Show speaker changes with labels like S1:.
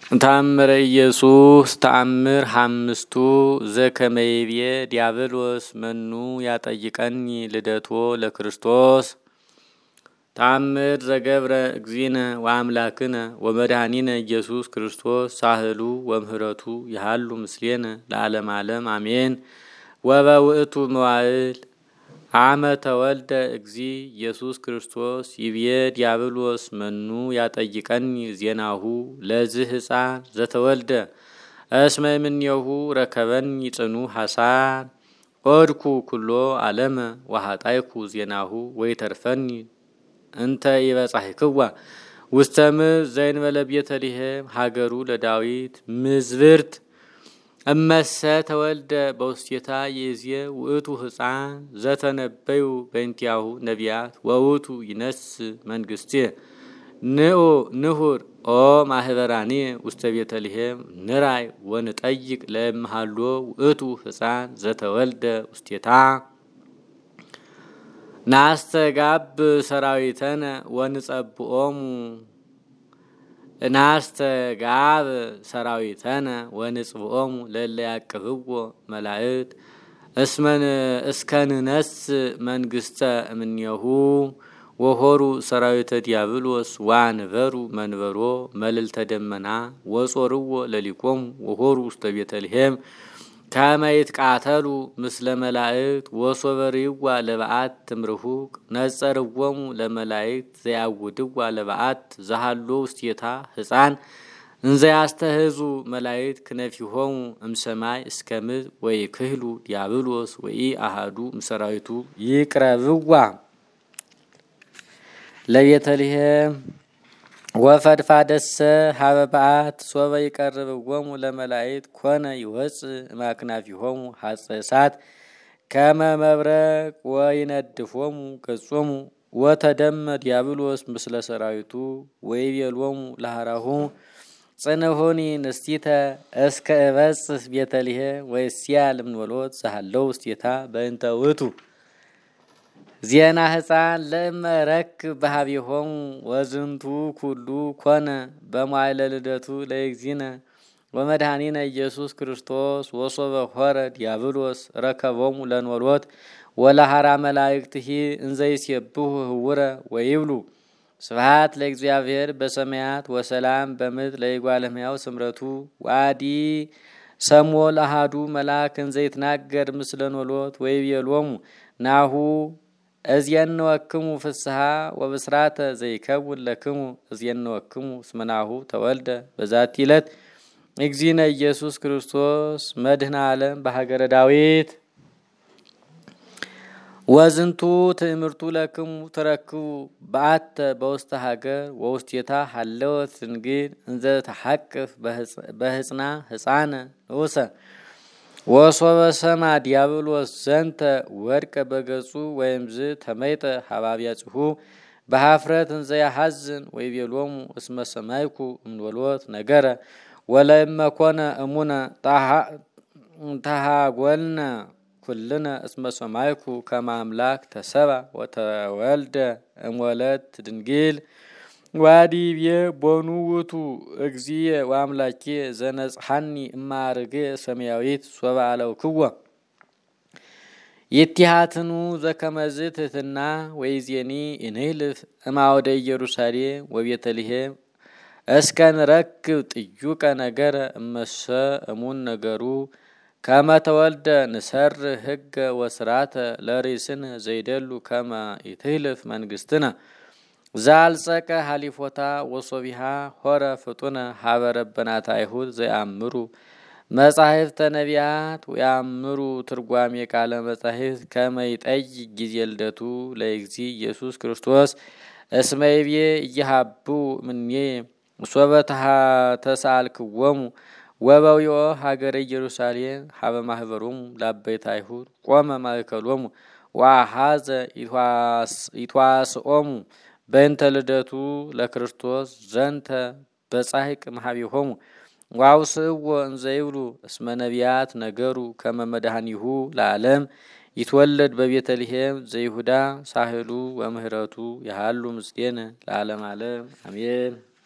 S1: ተአምረ ኢየሱስ ተአምር ሐምስቱ ዘከመይብየ ዲያብሎስ መኑ ያጠይቀኒ ልደቶ ለክርስቶስ ተአምር ዘገብረ እግዚእነ ወአምላክነ ወመድኃኒነ ኢየሱስ ክርስቶስ ሳህሉ ወምህረቱ ይሃሉ ምስሌነ ለዓለም ዓለም አሜን። ወበውእቱ መዋዕል አመ ተወልደ እግዚእ ኢየሱስ ክርስቶስ ይብየ ዲያብሎስ መኑ ያጠይቀኒ ዜናሁ ለዝህ ሕፃን ዘተወልደ እስመ እምኔሁ ረከበኒ ጽኑ ሐሳር ኦድኩ ኩሎ ዓለመ ወሃጣይኩ ዜናሁ ወይተርፈኒ እንተ ይበጻሕክዋ ውስተ ምድር ዘእንበለ ቤተልሔም ሀገሩ ለዳዊት ምዝብርት እመሰ ተወልደ በውስቴታ የዝየ ውእቱ ሕፃን ዘተነበዩ በእንቲአሁ ነቢያት ወውእቱ ይነስ መንግሥቴ ንዑ ንሁር ኦ ማህበራኒ ውስተ ቤተልሔም ንራይ ወንጠይቅ ለእምሃሎ ውእቱ ሕፃን ዘተወልደ ውስቴታ ናስተጋብ ሰራዊተነ ወንጸብኦሙ ናስተጋብ ሰራዊተነ ወንጽብኦሙ ለለ ያቅብዎ መላእክት እስከንነስ መንግሥተ እምኔሁ ወሆሩ ሰራዊተ ዲያብሎስ ዋንበሩ መንበሮ መልዕልተ ደመና ወጾርዎ ለሊቆሙ ወሆሩ ውስተ ቤተልሔም ከመ ይትቃተሉ ምስለ መላእክት ወሶበርይዋ ለበዓት ትምርሁቅ ነጸርዎሙ ለመላእክት ዘያውድዋ ለበዓት ዘሃሎ ውስቴታ ሕፃን እንዘ ያስተህዙ መላእክት ክነፊሆሙ እምሰማይ እስከ ምድር ወይክህሉ ዲያብሎስ ወኢ አሃዱ እምሰራዊቱ ይቅረብዋ ለቤተልሔም ወፈድፋደሰ ሀበ በዓት ሶበ ይቀርብዎሙ ለመላእክት ኮነ ይወፅእ እማክናፊሆሙ ሐፀ እሳት ከመ መብረቅ ወይነድፎሙ ገጾሙ ወተደመ ዲያብሎስ ምስለ ሰራዊቱ ወይቤሎሙ ለሃራሁ ጽንሑኒ ንስቲተ እስከ እበጽሕ ቤተልሔም ወይስያል እምንወሎት ዘሃለው ውስቴታ በእንተ ውእቱ ዜና ሕፃን ለእመ ረክብ በሃቢሆሙ ወዝንቱ ኩሉ ኮነ በመዋዕለ ልደቱ ለእግዚእነ ወመድኃኒነ ኢየሱስ ክርስቶስ ወሶበ ሖረ ዲያብሎስ ረከቦሙ ለንወሎት ወለሃራ መላእክትሂ እንዘ ይሴብሑ ህውረ ወይብሉ ስብሐት ለእግዚአብሔር በሰማያት ወሰላም በምድር ለእጓለ እመሕያው ስምረቱ ወአዲ ሰሞ ለአሐዱ መልአክ እንዘ ይትናገር ምስለ ንወሎት ወይቤሎሙ ናሁ እዝየንወክሙ ፍስሐ ወብስራተ ዘይከውን ለክሙ እዝየንወክሙ እስመ ናሁ ተወልደ በዛቲ ዕለት እግዚእነ ኢየሱስ ክርስቶስ መድኃኔ ዓለም በሀገረ ዳዊት ወዝንቱ ትእምርቱ ለክሙ ትረክቡ በአተ በውስተ ሀገር ወውስቴታ ሀለወት ድንግል እንዘ ተሐቅፍ በሕፅና ሕፃነ ንዑሰ ወሶበ ሰማ ዲያብሎስ ዘንተ ወድቀ በገጹ ወይምዝ ተመይጠ ሀባቢያጽሁ በሀፍረት እንዘ ያሐዝን ወይቤሎሙ እስመ ሰማይኩ እምንወሎት ነገረ ወለእመ ኮነ እሙነ ተሃጐልነ ኩልነ እስመ ሰማይኩ ከመ አምላክ ተሰባ ወተወልደ እምወለት ድንግል ዋዲብየ ቦኑ ውእቱ እግዚእ ወአምላኬ ዘነጽሐኒ እማርግ ሰማያዊት ሶበ አለውክዎ ይትሃትኑ ዘከመዝ ትሕትና ወይዜኒ እንህልፍ እማወደ ኢየሩሳሌም ወቤተልሔም እስከ ንረክብ ጥዩቀ ነገረ እመሰ እሙን ነገሩ ከመ ተወልደ ንሰርሕ ሕገ ወስራተ ለርእስነ ዘይደሉ ከመ ይትህልፍ መንግሥትነ ዛልጸቀ ሀሊፎታ ወሶቢሃ ሆረ ፍጡነ ሀበ ረበናት አይሁድ ዘያምሩ መጻሕፍተ ነቢያት ወያምሩ ትርጓሜ ቃለ መጻሕፍት ከመ ይጠይቅ ጊዜ ልደቱ ለእግዚእ ኢየሱስ ክርስቶስ እስመ ይብየ ኢይሃቡ እምኔ ሶበ ተሳልክዎሙ ወበዊኦ ሀገረ ኢየሩሳሌም ሀበ ማህበሮሙ ለአበይተ አይሁድ ቆመ ማእከሎሙ ወአሐዘ ይትዋስኦሙ በእንተ ልደቱ ለክርስቶስ ዘንተ በጻሕቅ እምኀቤሆሙ ወአውስእዎ እንዘ ይብሉ እስመ ነቢያት ነገሩ ከመ መድኃኒሁ ለዓለም ይትወለድ በቤተልሔም ዘይሁዳ ሳህሉ ወምህረቱ ይሃሉ ምስሌነ ለዓለም ዓለም አሜን።